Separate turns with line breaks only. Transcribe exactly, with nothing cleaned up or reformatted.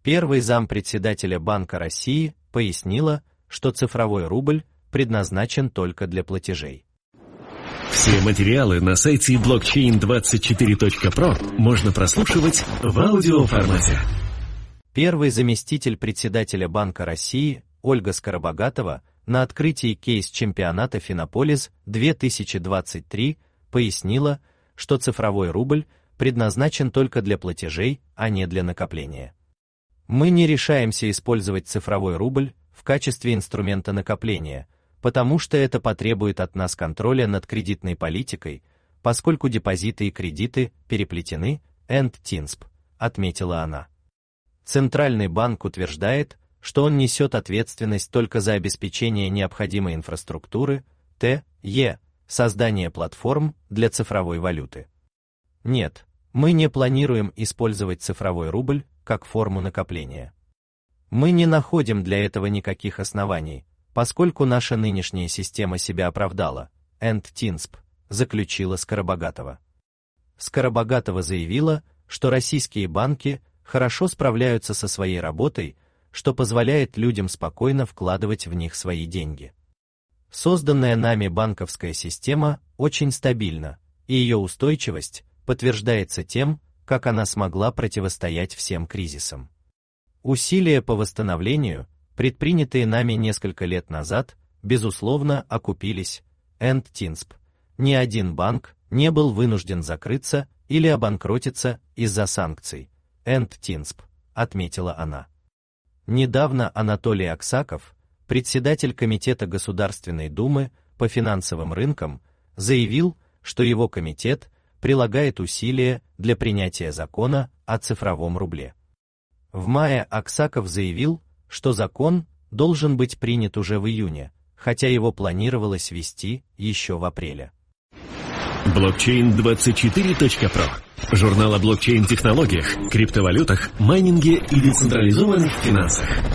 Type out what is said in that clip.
Первый зампредседателя Банка России пояснила, что цифровой рубль предназначен только для платежей.
Все материалы на сайте блокчейн двадцать четыре точка про можно прослушивать в аудиоформате.
Первый заместитель председателя Банка России Ольга Скоробогатова на открытии кейс-чемпионата Финополис две тысячи двадцать три пояснила, что цифровой рубль предназначен только для платежей, а не для накопления. Мы не решаемся использовать цифровой рубль в качестве инструмента накопления, потому что это потребует от нас контроля над кредитной политикой, поскольку депозиты и кредиты переплетены, энд тинсп, отметила она. Центральный банк утверждает, что он несет ответственность только за обеспечение необходимой инфраструктуры, тэ е, создание платформ для цифровой валюты. Нет, мы не планируем использовать цифровой рубль как форму накопления. Мы не находим для этого никаких оснований, поскольку наша нынешняя система себя оправдала, энд тинсп, заключила Скоробогатова. Скоробогатова заявила, что российские банки хорошо справляются со своей работой, что позволяет людям спокойно вкладывать в них свои деньги. Созданная нами банковская система очень стабильна, и ее устойчивость подтверждается тем, как она смогла противостоять всем кризисам. Усилия по восстановлению, предпринятые нами несколько лет назад, безусловно, окупились, энд тинсп. Ни один банк не был вынужден закрыться или обанкротиться из-за санкций, энд тинсп, отметила она. Недавно Анатолий Аксаков, председатель Комитета Государственной Думы по финансовым рынкам, заявил, что его комитет прилагает усилия для принятия закона о цифровом рубле. В мае Аксаков заявил, что закон должен быть принят уже в июне, хотя его планировалось ввести еще в апреле.
блокчейн двадцать четыре точка про. Журнал о блокчейн-технологиях, криптовалютах, майнинге и децентрализованных финансах.